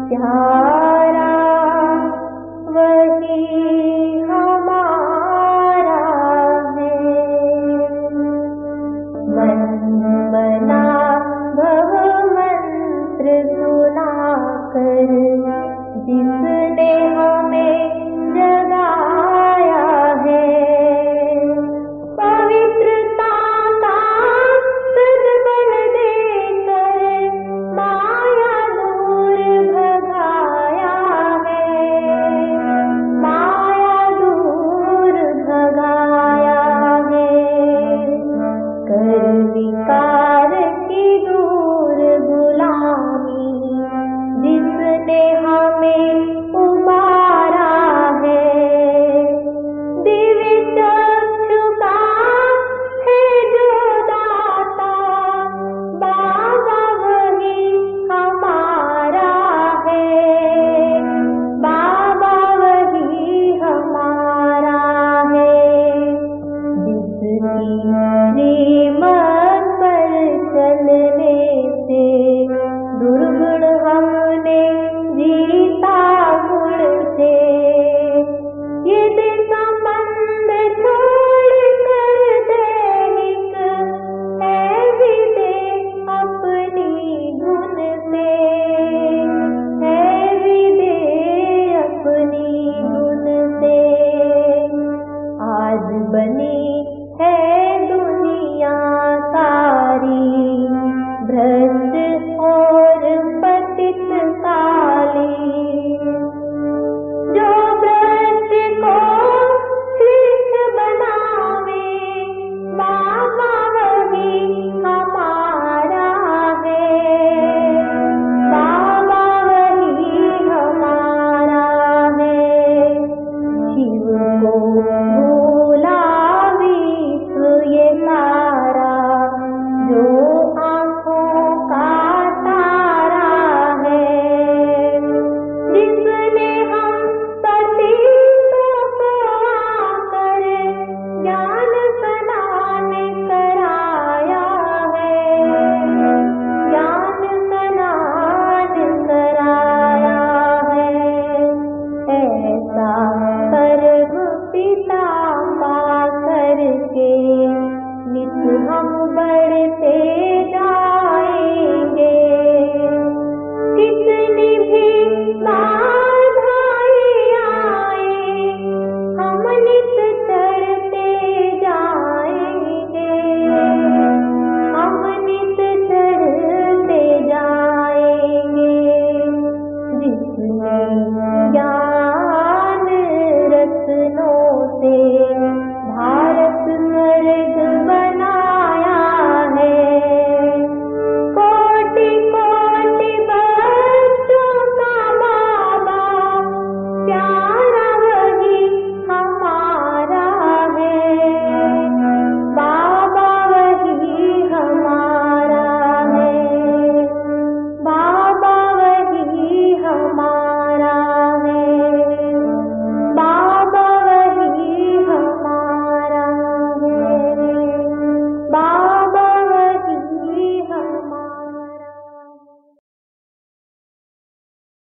प्यारा वही हमारा है। मन बना भव मंत्र सुनाकर जिसने हमें जगाया है। पवित्रता का सद्बल देकर माया दूर भगाया है। माया दूर भगाया है। कर विकार की दूर गुलामी जिसने हमें उबारा है। दिव्य चक्षु का है जो दाता बाबा वही हमारा है। बाबा वही हमारा है। जिसकी श्रीमत पर चलने से दुर्गुण हमने जीता गुण से। ये संबंध छोड़ कर दैनिक है विदेश अपनी धुन से। है विदेश अपनी धुन से। आज बनी है दुनिया सारी भ्रष्ट और पतित काली। जो भ्रष्ट को श्रेष्ठ बनावे बाबा वही हमारा है। बाबा वही हमारा है। शिव को भूला विश्व ये सारा जो आँखों का तारा है। जिसने हम पतितों को आकर ज्ञान स्नान कराया है। ज्ञान स्नान कराया है। ऐसा सर्व पिता पा करके नित हम बढ़ते जाएंगे। कितनी भी बाधाएं आए हम नित चढ़ते जाएंगे। हम नित चढ़ते जाएंगे। जिसने